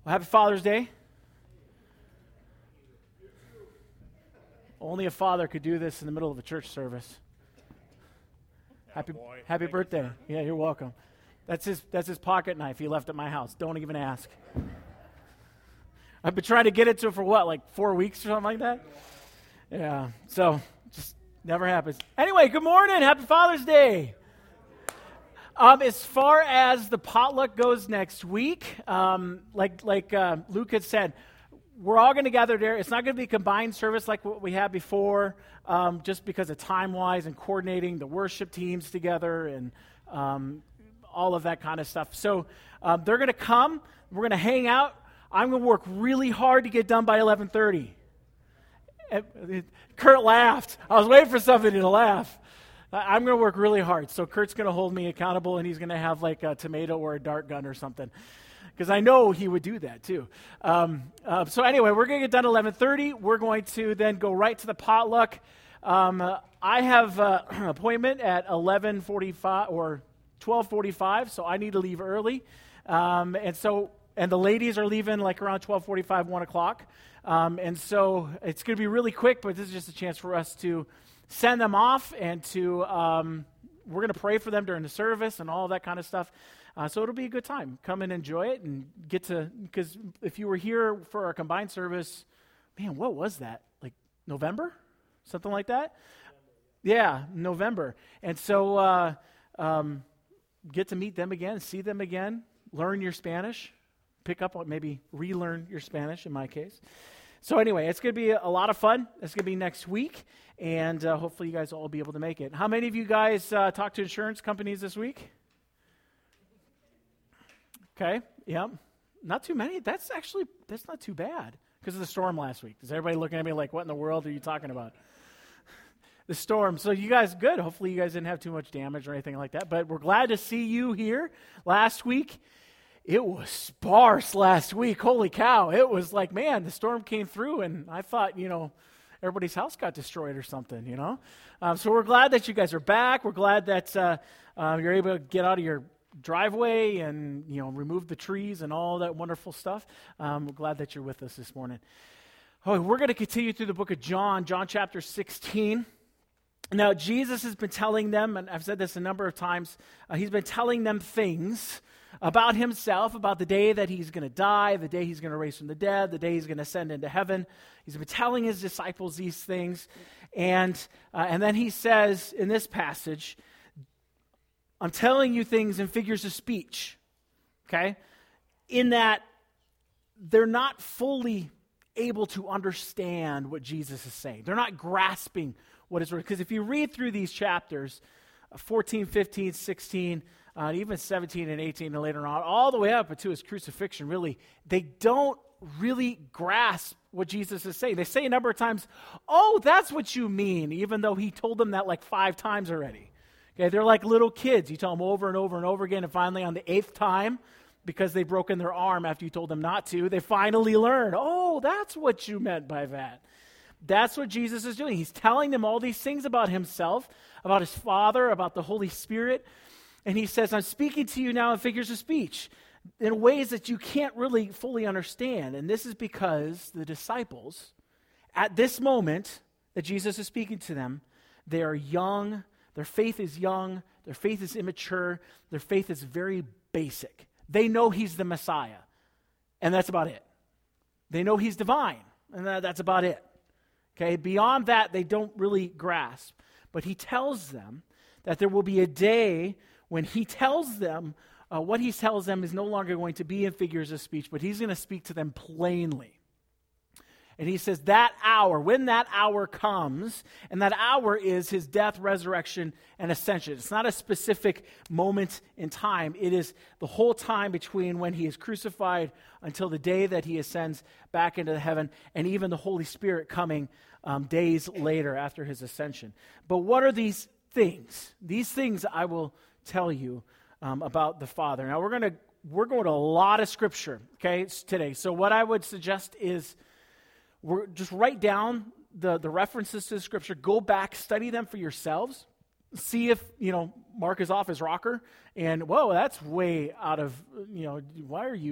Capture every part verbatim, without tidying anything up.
Well, happy Father's Day. Only a father could do this in the middle of a church service. Happy boy. happy Thank birthday. you, sir. Yeah, you're welcome. That's his that's his pocket knife he left at my house. Don't even ask. I've been trying to get it to him for what, like four weeks or something like that? Yeah, so just never happens. Anyway, good morning. Happy Father's Day. Um, as far as the potluck goes next week, um, like like uh, Luke had said, we're all going to gather there. It's not going to be a combined service like what we had before, um, just because of time-wise and coordinating the worship teams together and um, all of that kind of stuff. So um, they're going to come. We're going to hang out. I'm going to work really hard to get done by eleven thirty. Kurt laughed. I was waiting for somebody to laugh. I'm going to work really hard. So Kurt's going to hold me accountable, and he's going to have like a tomato or a dart gun or something. Because I know he would do that too. Um, uh, so anyway, we're going to get done at eleven thirty. We're going to then go right to the potluck. Um, uh, I have uh, an appointment at eleven forty-five or twelve forty-five, so I need to leave early. Um, and so, and the ladies are leaving like around twelve forty-five, one o'clock. Um, and so it's going to be really quick, but this is just a chance for us to send them off and to, um, we're going to pray for them during the service and all that kind of stuff. Uh, so it'll be a good time. Come and enjoy it and get to, because if you were here for our combined service, man, what was that? Like November? Something like that? Yeah, November. And so uh, um, get to meet them again, see them again, learn your Spanish, pick up, maybe relearn your Spanish in my case. So anyway, it's going to be a lot of fun. It's going to be next week, and uh, hopefully you guys will all be able to make it. How many of you guys uh, talked to insurance companies this week? Okay, yeah. Not too many. That's actually, that's not too bad because of the storm last week. Is everybody looking at me like, what in the world are you talking about? The storm. So you guys, good. Hopefully you guys didn't have too much damage or anything like that, but we're glad to see you here. Last week, it was sparse last week. Holy cow. It was like, man, the storm came through, and I thought, you know, everybody's house got destroyed or something, you know. Um, so we're glad that you guys are back. We're glad that uh, uh, you're able to get out of your driveway and, you know, remove the trees and all that wonderful stuff. Um, we're glad that you're with us this morning. Oh, we're going to continue through the book of John, John chapter sixteen. Now, Jesus has been telling them, and I've said this a number of times, uh, he's been telling them things about himself, about the day that he's going to die, the day he's going to raise from the dead, the day he's going to ascend into heaven. He's been telling his disciples these things. And, uh, and then he says in this passage, I'm telling you things in figures of speech, okay? In that they're not fully able to understand what Jesus is saying. They're not grasping what is written. Because if you read through these chapters, uh, fourteen, fifteen, sixteen, uh, even seventeen and eighteen and later on, all the way up to his crucifixion, really, they don't really grasp what Jesus is saying. They say a number of times, oh, that's what you mean, even though he told them that like five times already. Okay, they're like little kids. You tell them over and over and over again, and finally on the eighth time, because they've broken their arm after you told them not to, they finally learn, oh, that's what you meant by that. That's what Jesus is doing. He's telling them all these things about himself, about his Father, about the Holy Spirit, and he says, I'm speaking to you now in figures of speech in ways that you can't really fully understand, and this is because the disciples, at this moment that Jesus is speaking to them, they are young. Their faith is young. Their faith is immature. Their faith is very basic. They know he's the Messiah, and that's about it. They know he's divine, and that's about it. Okay, beyond that, they don't really grasp. But he tells them that there will be a day when he tells them uh, what he tells them is no longer going to be in figures of speech, but he's going to speak to them plainly. And he says that hour, when that hour comes, and that hour is his death, resurrection, and ascension. It's not a specific moment in time. It is the whole time between when he is crucified until the day that he ascends back into heaven, and even the Holy Spirit coming um, days later after his ascension. But what are these things? These things I will tell you um, about the Father. Now we're going to we're going to a lot of scripture, okay, today. So what I would suggest is We're, just write down the, the references to the scripture. Go back, study them for yourselves. See if, you know, Mark is off his rocker. And, whoa, that's way out of, you know, why are you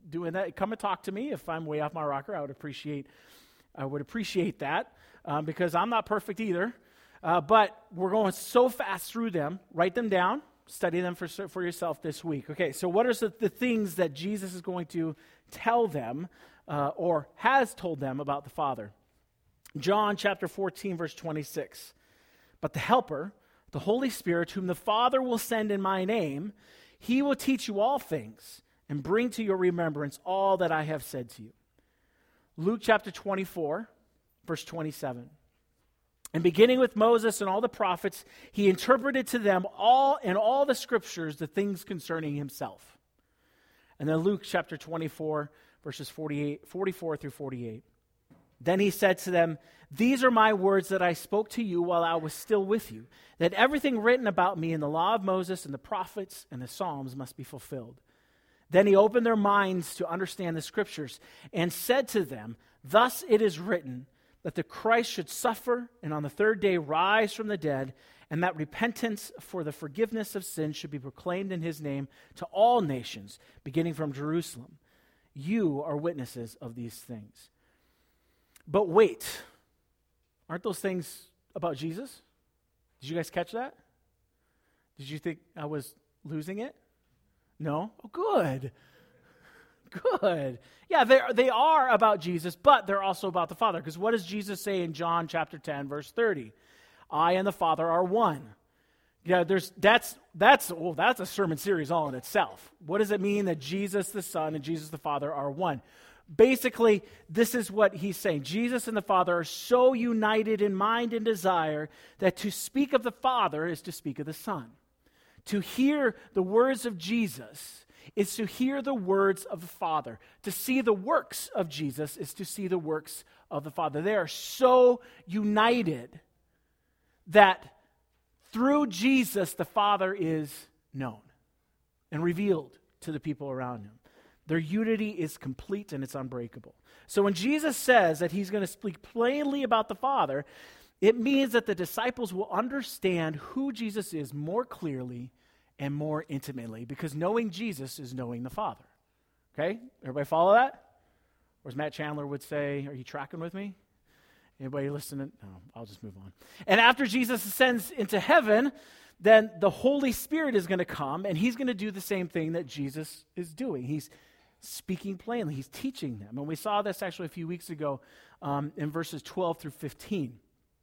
doing that, come and talk to me. If I'm way off my rocker, I would appreciate I would appreciate that um, because I'm not perfect either. Uh, but we're going so fast through them. Write them down. Study them for, for yourself this week. Okay, so what are the, the things that Jesus is going to tell them uh, or has told them about the Father? John chapter fourteen, verse twenty-six. But the Helper, the Holy Spirit, whom the Father will send in my name, he will teach you all things and bring to your remembrance all that I have said to you. Luke chapter twenty-four, verse twenty-seven. And beginning with Moses and all the prophets, he interpreted to them all in all the scriptures the things concerning himself. And then Luke chapter twenty-four, verses forty-eight, forty-four through forty-eight. Then he said to them, these are my words that I spoke to you while I was still with you, that everything written about me in the law of Moses and the prophets and the Psalms must be fulfilled. Then he opened their minds to understand the scriptures and said to them, thus it is written, that the Christ should suffer and on the third day rise from the dead, and that repentance for the forgiveness of sins should be proclaimed in his name to all nations, beginning from Jerusalem. You are witnesses of these things. But wait, aren't those things about Jesus? Did you guys catch that? Did you think I was losing it? No? Oh, good. Good. Yeah, they they are about Jesus, but they're also about the Father. Because what does Jesus say in John chapter ten, verse thirty? I and the Father are one. Yeah, there's that's that's oh, that's a sermon series all in itself. What does it mean that Jesus the Son and Jesus the Father are one? Basically, this is what he's saying. Jesus and the Father are so united in mind and desire that to speak of the Father is to speak of the Son. To hear the words of Jesus is to hear the words of the Father. To see the works of Jesus is to see the works of the Father. They are so united that through Jesus, the Father is known and revealed to the people around him. Their unity is complete and it's unbreakable. So when Jesus says that he's going to speak plainly about the Father, it means that the disciples will understand who Jesus is more clearly and more intimately, because knowing Jesus is knowing the Father. Okay? Everybody follow that? Or as Matt Chandler would say, are you tracking with me? Anybody listening? No, I'll just move on. And after Jesus ascends into heaven, then the Holy Spirit is going to come, and he's going to do the same thing that Jesus is doing. He's speaking plainly. He's teaching them. And we saw this actually a few weeks ago um, in verses twelve through fifteen.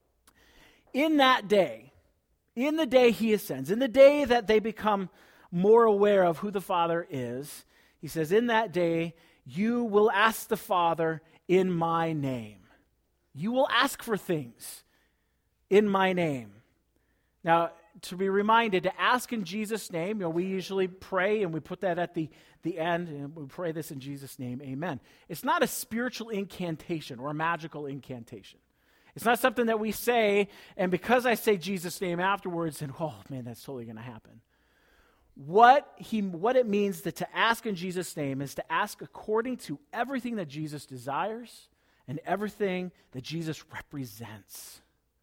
In that day, in the day he ascends, in the day that they become more aware of who the Father is, he says, in that day, you will ask the Father in my name. You will ask for things in my name. Now, to be reminded to ask in Jesus' name, you know, we usually pray and we put that at the, the end, and we pray this in Jesus' name, amen. It's not a spiritual incantation or a magical incantation. It's not something that we say, and because I say Jesus' name afterwards, and oh man, that's totally going to happen. What he, what it means that to ask in Jesus' name is to ask according to everything that Jesus desires and everything that Jesus represents.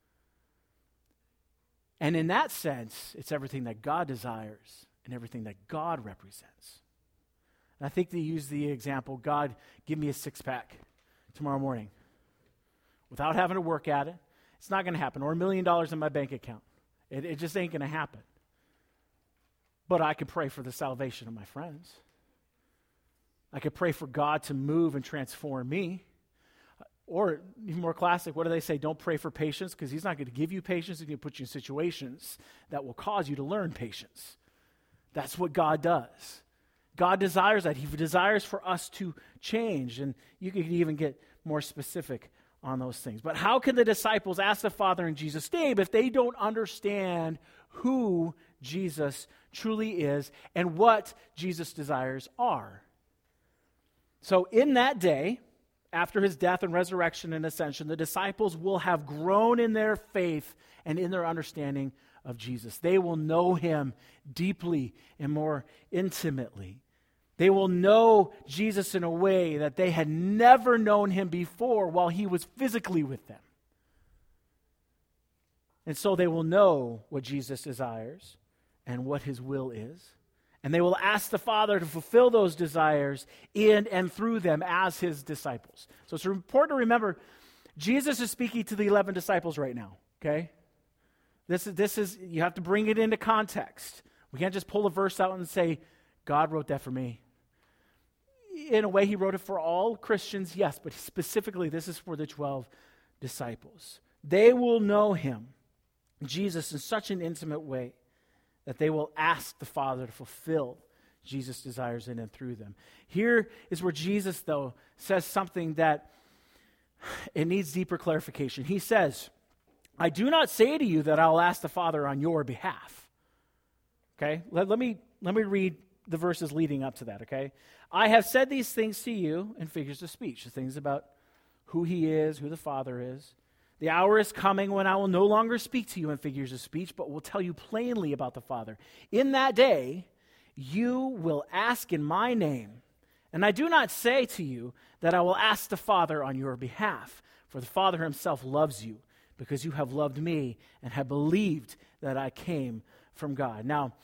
And in that sense, it's everything that God desires and everything that God represents. And I think they use the example, God, give me a six-pack tomorrow morning. Without having to work at it, it's not going to happen. Or a million dollars in my bank account. It, it just ain't going to happen. But I could pray for the salvation of my friends. I could pray for God to move and transform me. Or even more classic, what do they say? Don't pray for patience, because he's not going to give you patience. He's going to put you in situations that will cause you to learn patience. That's what God does. God desires that. He desires for us to change. And you could even get more specific on those things. But how can the disciples ask the Father in Jesus' name if they don't understand who Jesus truly is and what Jesus' desires are? So in that day, after his death and resurrection and ascension, the disciples will have grown in their faith and in their understanding of Jesus. They will know him deeply and more intimately. They will know Jesus in a way that they had never known him before while he was physically with them. And so they will know what Jesus desires and what his will is. And they will ask the Father to fulfill those desires in and through them as his disciples. So it's important to remember, Jesus is speaking to the eleven disciples right now, okay? This is, this is, you have to bring it into context. We can't just pull a verse out and say, God wrote that for me. In a way, he wrote it for all Christians, yes, but specifically, this is for the twelve disciples. They will know him, Jesus, in such an intimate way that they will ask the Father to fulfill Jesus' desires in and through them. Here is where Jesus, though, says something that it needs deeper clarification. He says, I do not say to you that I'll ask the Father on your behalf. Okay? Let, let me, let me read the verses leading up to that, okay? I have said these things to you in figures of speech, the things about who he is, who the Father is. The hour is coming when I will no longer speak to you in figures of speech, but will tell you plainly about the Father. In that day, you will ask in my name. And I do not say to you that I will ask the Father on your behalf, for the Father himself loves you, because you have loved me and have believed that I came from God. Now,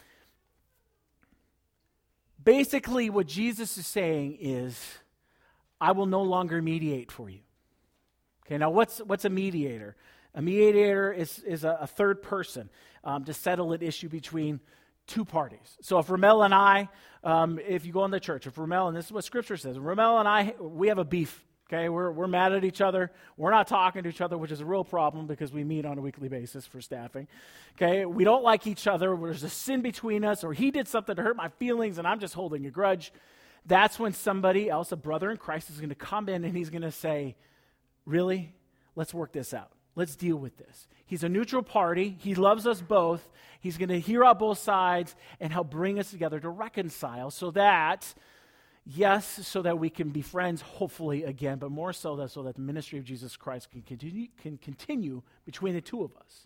basically what Jesus is saying is, I will no longer mediate for you. Okay, now what's what's a mediator? A mediator is, is a, a third person um, to settle an issue between two parties. So if Ramel and I, um, if you go in the church, if Ramel, and this is what Scripture says, Ramel and I, we have a beef. Okay, we're we're mad at each other. We're not talking to each other, which is a real problem because we meet on a weekly basis for staffing. Okay, we don't like each other. There's a sin between us, or he did something to hurt my feelings, and I'm just holding a grudge. That's when somebody else, a brother in Christ, is going to come in and he's going to say, really? Let's work this out. Let's deal with this. He's a neutral party. He loves us both. He's going to hear out both sides and help bring us together to reconcile so that, yes, so that we can be friends, hopefully, again, but more so that so that the ministry of Jesus Christ can continue, can continue between the two of us.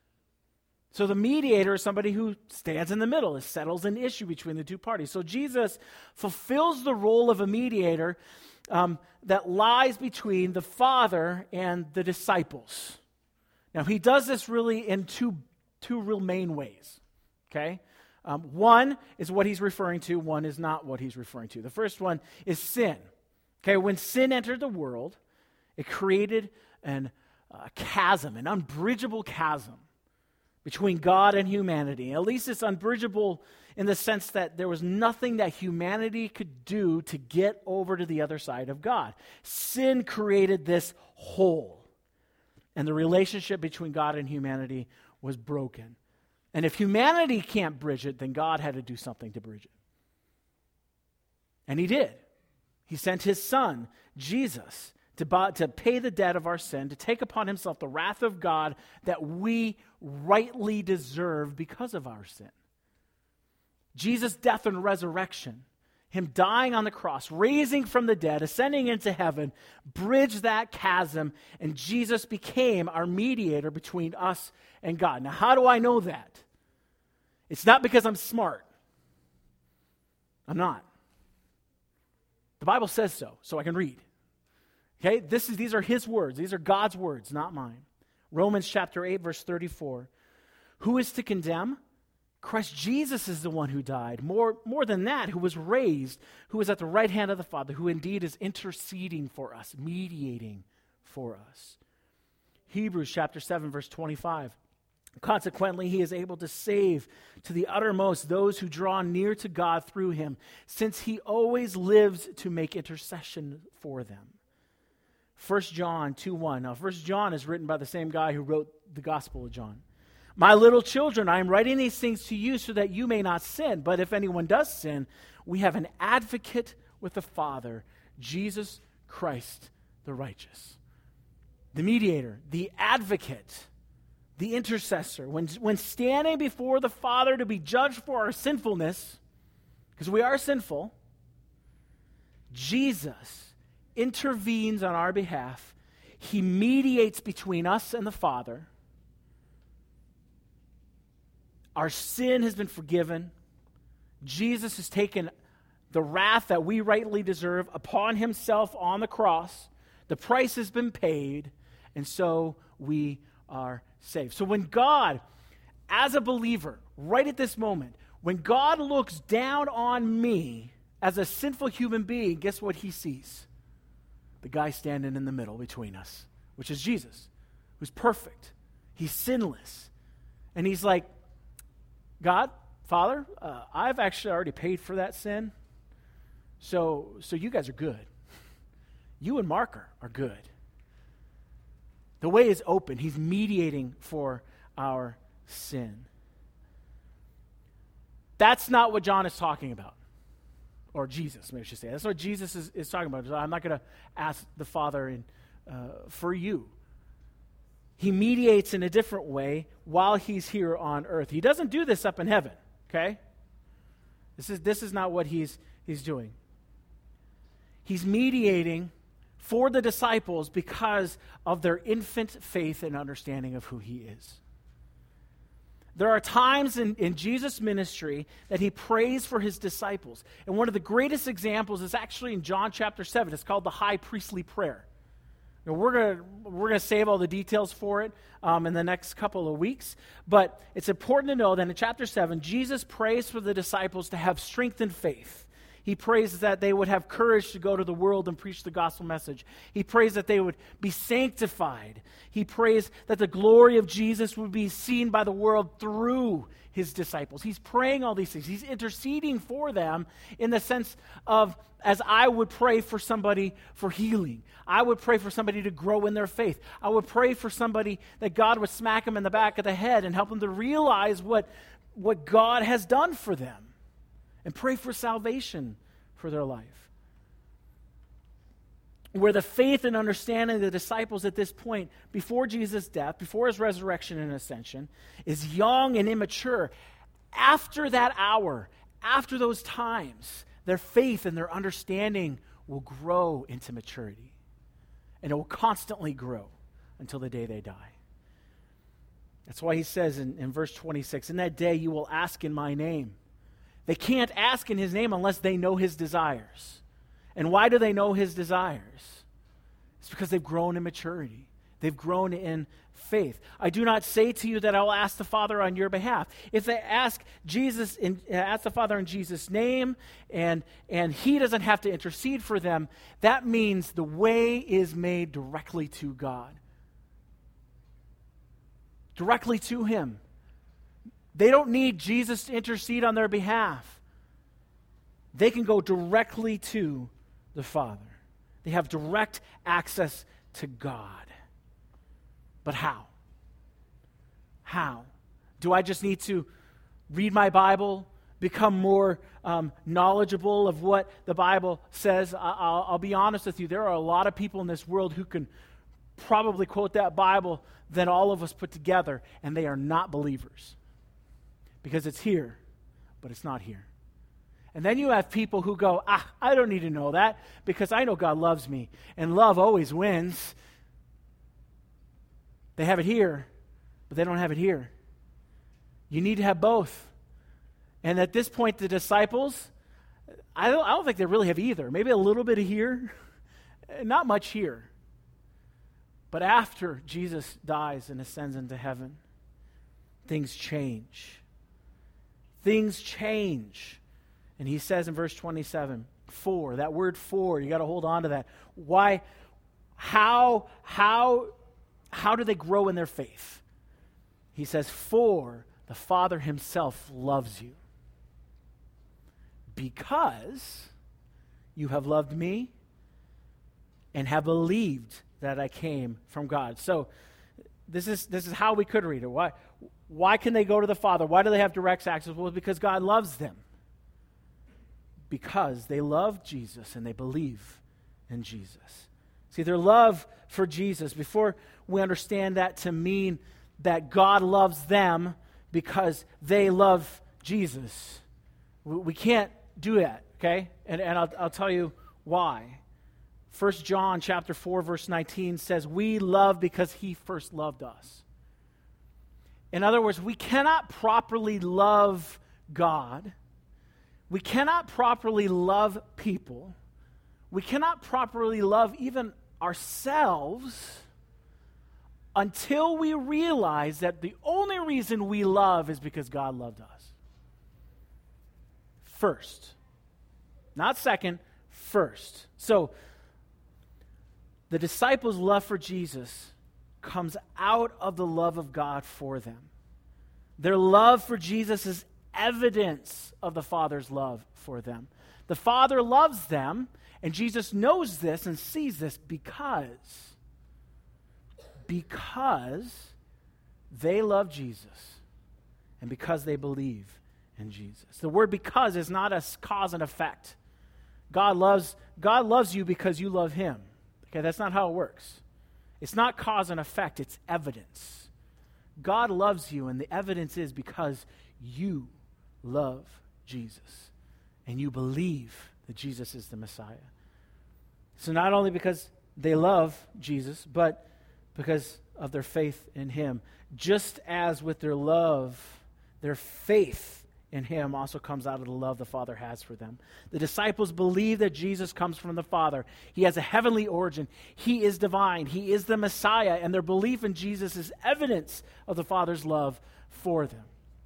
So the mediator is somebody who stands in the middle, it settles an issue between the two parties. So Jesus fulfills the role of a mediator um, that lies between the Father and the disciples. Now, he does this really in two, two real main ways, okay? Um, one is what he's referring to, one is not what he's referring to. The first one is sin. Okay, when sin entered the world, it created an, a chasm, an unbridgeable chasm between God and humanity. At least it's unbridgeable in the sense that there was nothing that humanity could do to get over to the other side of God. Sin created this hole, and the relationship between God and humanity was broken. And if humanity can't bridge it, then God had to do something to bridge it. And he did. He sent his son, Jesus, to, buy, to pay the debt of our sin, to take upon himself the wrath of God that we rightly deserve because of our sin. Jesus' death and resurrection, him dying on the cross, raising from the dead, ascending into heaven, bridged that chasm, and Jesus became our mediator between us and God. Now, how do I know that? It's not because I'm smart. I'm not. The Bible says so, so I can read. Okay, this is, these are his words. These are God's words, not mine. Romans chapter eight, verse thirty-four. Who is to condemn? Christ Jesus is the one who died. More, more than that, who was raised, who is at the right hand of the Father, who indeed is interceding for us, mediating for us. Hebrews chapter seven, verse twenty-five. Consequently, he is able to save to the uttermost those who draw near to God through him, since he always lives to make intercession for them. First John two one. Now, First John is written by the same guy who wrote the Gospel of John. My little children, I am writing these things to you so that you may not sin. But if anyone does sin, we have an advocate with the Father, Jesus Christ the righteous. The mediator, the advocate, the intercessor. When, when standing before the Father to be judged for our sinfulness, because we are sinful, Jesus intervenes on our behalf. He mediates between us and the Father. Our sin has been forgiven. Jesus has taken the wrath that we rightly deserve upon himself on the cross. The price has been paid, and so we are saved. So when God, as a believer, right at this moment, When God looks down on me as a sinful human being, guess what he sees? The guy standing in the middle between us, which is Jesus, who's perfect. He's sinless. And he's like, God, Father, uh, I've actually already paid for that sin, so, so you guys are good. You and Mark are, are good. The way is open. He's mediating for our sin. That's not what John is talking about. Or Jesus, maybe I should say. That's what Jesus is, is talking about. I'm not going to ask the Father in, uh, for you. He mediates in a different way while he's here on earth. He doesn't do this up in heaven, okay? This is, this is not what he's, he's doing. He's mediating for the disciples because of their infant faith and understanding of who he is. There are times in, in Jesus' ministry that he prays for his disciples. And one of the greatest examples is actually in John chapter seven. It's called the high priestly prayer. Now, we're going we're gonna save all the details for it um, in the next couple of weeks. But it's important to know that in chapter seven, Jesus prays for the disciples to have strengthened faith. He prays that they would have courage to go to the world and preach the gospel message. He prays that they would be sanctified. He prays that the glory of Jesus would be seen by the world through his disciples. He's praying all these things. He's interceding for them in the sense of, as I would pray for somebody for healing. I would pray for somebody to grow in their faith. I would pray for somebody that God would smack them in the back of the head and help them to realize what, what God has done for them. And pray for salvation for their life. Where the faith and understanding of the disciples at this point, before Jesus' death, before his resurrection and ascension, is young and immature. After that hour, after those times, their faith and their understanding will grow into maturity. And it will constantly grow until the day they die. That's why he says in, in verse twenty-six, in that day you will ask in my name. They can't ask in his name unless they know his desires. And why do they know his desires? It's because they've grown in maturity. They've grown in faith. I do not say to you that I will ask the Father on your behalf. If they ask Jesus, in, ask the Father in Jesus' name, and, and he doesn't have to intercede for them, that means the way is made directly to God. Directly to him. They don't need Jesus to intercede on their behalf. They can go directly to the Father. They have direct access to God. But how? How? Do I just need to read my Bible, become more um, knowledgeable of what the Bible says? I- I'll, I'll be honest with you. There are a lot of people in this world who can probably quote that Bible than all of us put together, and they are not believers. Because it's here, but it's not here. And then you have people who go, ah, I don't need to know that because I know God loves me. And love always wins. They have it here, but they don't have it here. You need to have both. And at this point, the disciples, I don't, I don't think they really have either. Maybe a little bit of here, not much here. But after Jesus dies and ascends into heaven, things change. Things change. And he says in verse twenty-seven, for, that word for, you got to hold on to that. Why, how, how, how do they grow in their faith? He says, for the Father himself loves you. Because you have loved me and have believed that I came from God. So this is this is how we could read it. Why? Why can they go to the Father? Why do they have direct access? Well, because God loves them. Because they love Jesus and they believe in Jesus. See, their love for Jesus, before we understand that to mean that God loves them because they love Jesus, we, we can't do that, okay? And, and I'll, I'll tell you why. First John chapter four, verse nineteen says, we love because he first loved us. In other words, we cannot properly love God. We cannot properly love people. We cannot properly love even ourselves until we realize that the only reason we love is because God loved us. first. Not second, first. So, the disciples' love for Jesus comes out of the love of God for them. Their love for Jesus is evidence of the Father's love for them. The Father loves them, and Jesus knows this and sees this because, because they love Jesus and because they believe in Jesus. The word because is not a cause and effect. God loves, God loves you because you love him. Okay, that's not how it works. It's not cause and effect, it's evidence. God loves you, and the evidence is because you love Jesus and you believe that Jesus is the Messiah. So not only because they love Jesus, but because of their faith in him. Just as with their love, their faith in him also comes out of the love the Father has for them. The disciples believe that Jesus comes from the Father. He has a heavenly origin. He is divine. He is the Messiah, and their belief in Jesus is evidence of the Father's love for them.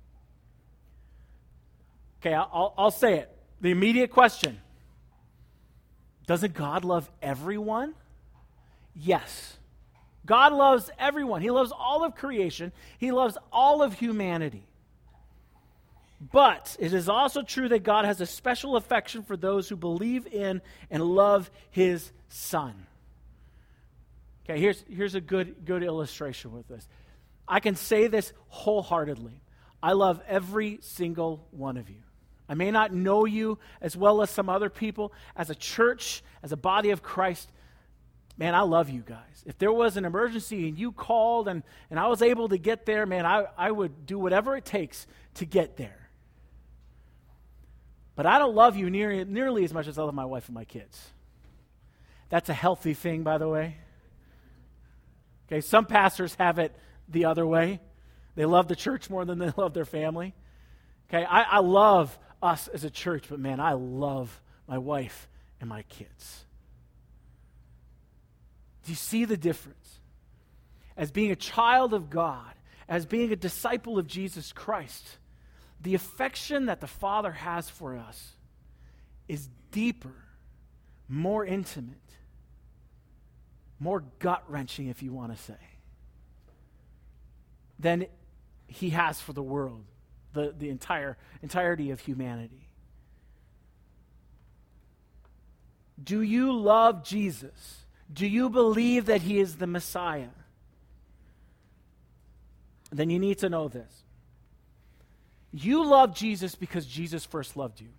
Okay, I'll, I'll say it. The immediate question: doesn't God love everyone? Yes. God loves everyone. He loves all of creation. He loves all of humanity. But it is also true that God has a special affection for those who believe in and love his Son. Okay, here's, here's a good, good illustration with this. I can say this wholeheartedly. I love every single one of you. I may not know you as well as some other people. As a church, as a body of Christ, man, I love you guys. If there was an emergency and you called and, and I was able to get there, man, I, I would do whatever it takes to get there. But I don't love you near, nearly as much as I love my wife and my kids. That's a healthy thing, by the way. Okay, some pastors have it the other way. They love the church more than they love their family. Okay, I, I love us as a church, but man, I love my wife and my kids. Do you see the difference? As being a child of God, as being a disciple of Jesus Christ, the affection that the Father has for us is deeper, more intimate, more gut-wrenching, if you want to say, than he has for the world, the, the entire entirety of humanity. Do you love Jesus? Do you believe that he is the Messiah? Then you need to know this. You love Jesus because Jesus first loved you.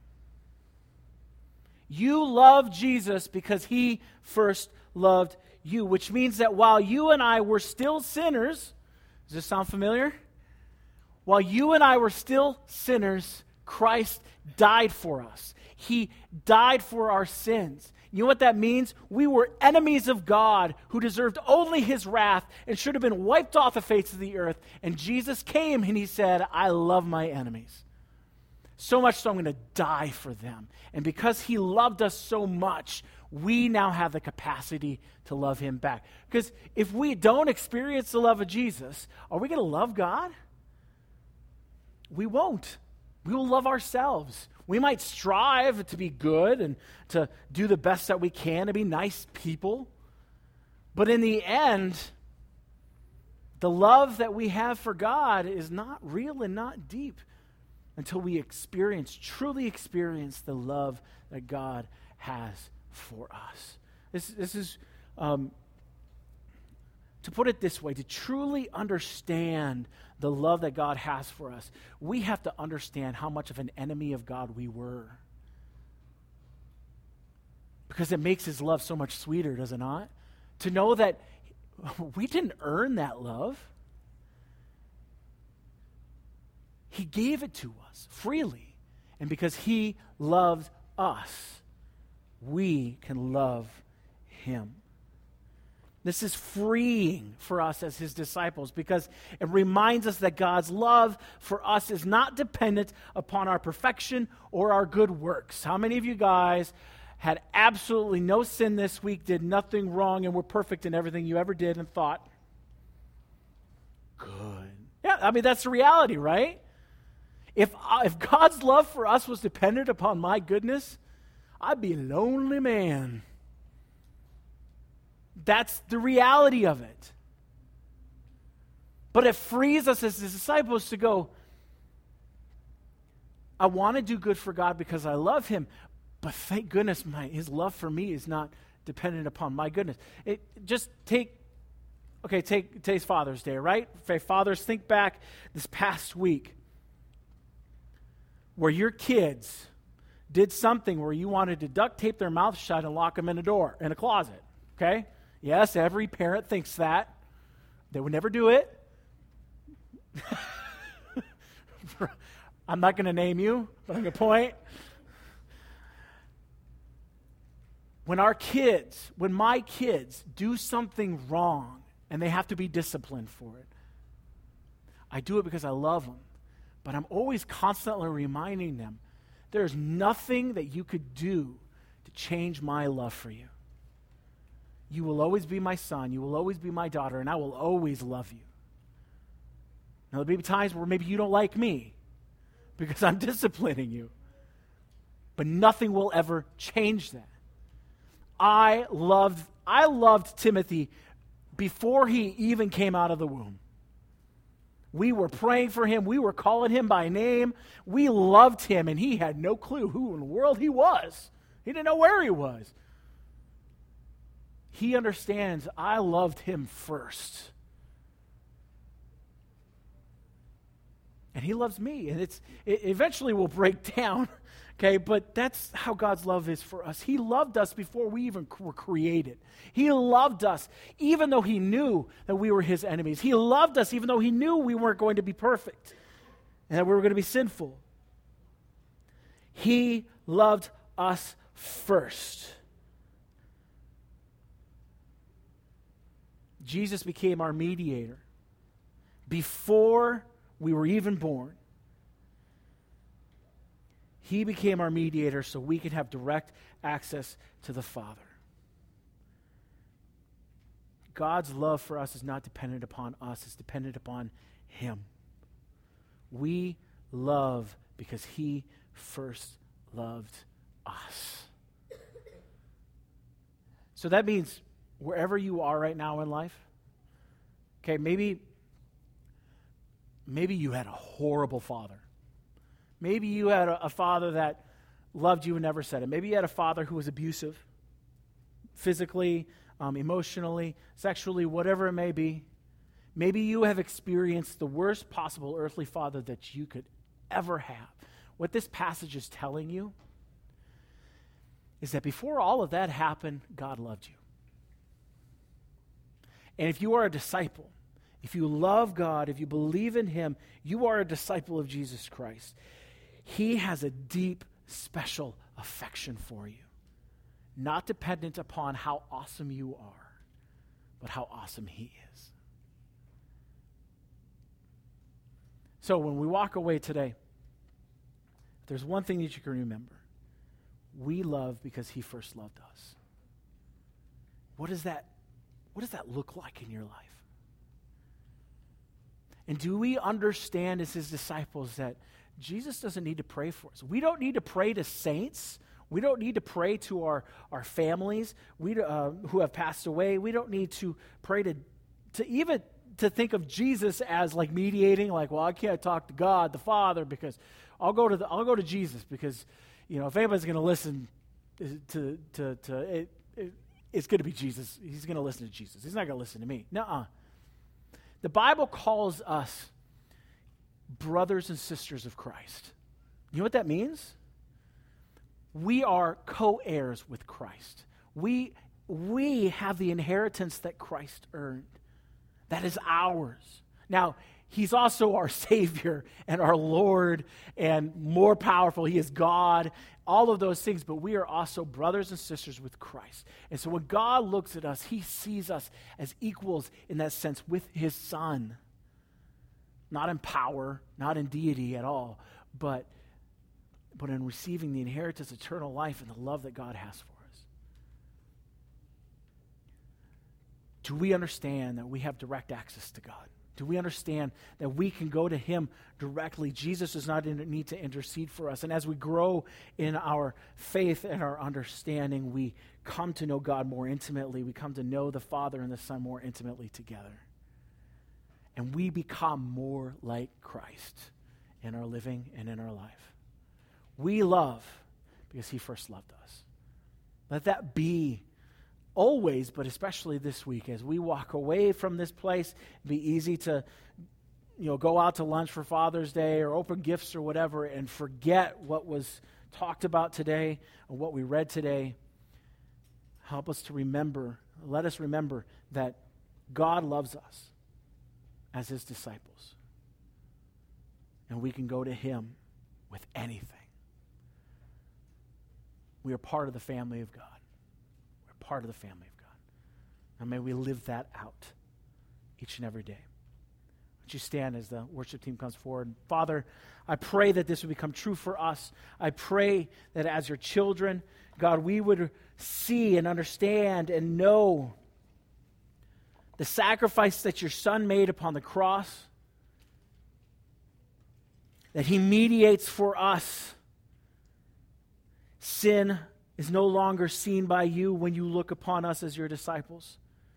You love Jesus because he first loved you, which means that while you and I were still sinners, does this sound familiar? While you and I were still sinners, Christ died for us. He died for our sins. You know what that means? We were enemies of God who deserved only his wrath and should have been wiped off the face of the earth. And Jesus came and he said, I love my enemies. So much so I'm going to die for them. And because he loved us so much, we now have the capacity to love him back. Because if we don't experience the love of Jesus, are we going to love God? We won't. We will love ourselves. We might strive to be good and to do the best that we can, to be nice people. But in the end, the love that we have for God is not real and not deep until we experience, truly experience the love that God has for us. This, this is, um, to put it this way, to truly understand the love that God has for us, we have to understand how much of an enemy of God we were. Because it makes his love so much sweeter, does it not? To know that we didn't earn that love. He gave it to us freely. And because he loved us, we can love him. This is freeing for us as his disciples because it reminds us that God's love for us is not dependent upon our perfection or our good works. How many of you guys had absolutely no sin this week, did nothing wrong, and were perfect in everything you ever did and thought? Good. Yeah, I mean, that's the reality, right? If, I, if God's love for us was dependent upon my goodness, I'd be a lonely man. That's the reality of it. But it frees us as his disciples to go, I want to do good for God because I love him, but thank goodness my his love for me is not dependent upon my goodness. It, just take, okay, take today's Father's Day, right? Okay, fathers, think back this past week where your kids did something where you wanted to duct tape their mouth shut and lock them in a door, in a closet, okay? Yes, every parent thinks that. They would never do it. I'm not going to name you, but I'm going to point. When our kids, when my kids do something wrong and they have to be disciplined for it, I do it because I love them. But I'm always constantly reminding them, there's nothing that you could do to change my love for you. You will always be my son, you will always be my daughter, and I will always love you. Now, there'll be times where maybe you don't like me because I'm disciplining you. But nothing will ever change that. I loved, I loved Timothy before he even came out of the womb. We were praying for him. We were calling him by name. We loved him, and he had no clue who in the world he was. He didn't know where he was. He understands I loved him first. And he loves me, and it's it eventually will break down, okay? But that's how God's love is for us. He loved us before we even were created. He loved us even though he knew that we were his enemies. He loved us even though he knew we weren't going to be perfect and that we were going to be sinful. He loved us first. Jesus became our mediator before we were even born. He became our mediator so we could have direct access to the Father. God's love for us is not dependent upon us, it's dependent upon him. We love because he first loved us. So that means wherever you are right now in life, okay, maybe Maybe you had a horrible father. Maybe you had a, a father that loved you and never said it. Maybe you had a father who was abusive, physically, um, emotionally, sexually, whatever it may be. Maybe you have experienced the worst possible earthly father that you could ever have. What this passage is telling you is that before all of that happened, God loved you. And if you are a disciple, if you love God, if you believe in him, you are a disciple of Jesus Christ. He has a deep, special affection for you, not dependent upon how awesome you are, but how awesome he is. So when we walk away today, there's one thing that you can remember. We love because he first loved us. What does that, what does that look like in your life? And do we understand as his disciples that Jesus doesn't need to pray for us? We don't need to pray to saints. We don't need to pray to our, our families we, uh, who have passed away. We don't need to pray to, to even to think of Jesus as like mediating, like, well, I can't talk to God, the Father, because I'll go to the, I'll go to Jesus because, you know, if anybody's going to listen to, to, to it, it, it's going to be Jesus. He's going to listen to Jesus. He's not going to listen to me. Nuh-uh. The Bible calls us brothers and sisters of Christ. You know what that means? We are co-heirs with Christ. We, we have the inheritance that Christ earned. That is ours. Now, he's also our Savior and our Lord and more powerful. He is God, all of those things, but we are also brothers and sisters with Christ. And so when God looks at us, he sees us as equals in that sense with his Son. Not in power, not in deity at all, but, but in receiving the inheritance, eternal life, and the love that God has for us. Do we understand that we have direct access to God? Do we understand that we can go to him directly? Jesus does not need to intercede for us. And as we grow in our faith and our understanding, we come to know God more intimately. We come to know the Father and the Son more intimately together. And we become more like Christ in our living and in our life. We love because he first loved us. Let that be always, but especially this week, as we walk away from this place. It'd be easy to, you know, go out to lunch for Father's Day or open gifts or whatever and forget what was talked about today or what we read today. Help us to remember, let us remember that God loves us as his disciples. And we can go to him with anything. We are part of the family of God. We're part of the family of God. And may we live that out each and every day. Would you stand as the worship team comes forward? Father, I pray that this would become true for us. I pray that as your children, God, we would see and understand and know the sacrifice that your Son made upon the cross, that he mediates for us. Sin is no longer seen by you when you look upon us as your disciples.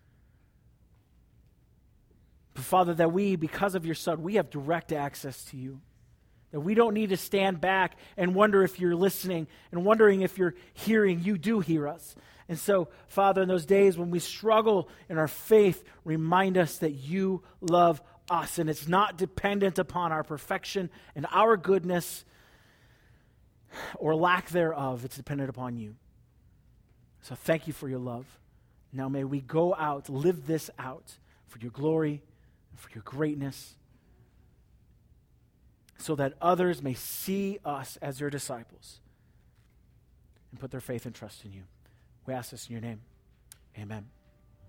But Father, that we, because of your Son, we have direct access to you. That we don't need to stand back and wonder if you're listening and wondering if you're hearing. You do hear us. And so, Father, in those days when we struggle in our faith, remind us that you love us. And it's not dependent upon our perfection and our goodness or lack thereof. It's dependent upon you. So thank you for your love. Now may we go out, live this out for your glory and for your greatness, so that others may see us as your disciples and put their faith and trust in you. We ask this in your name. Amen.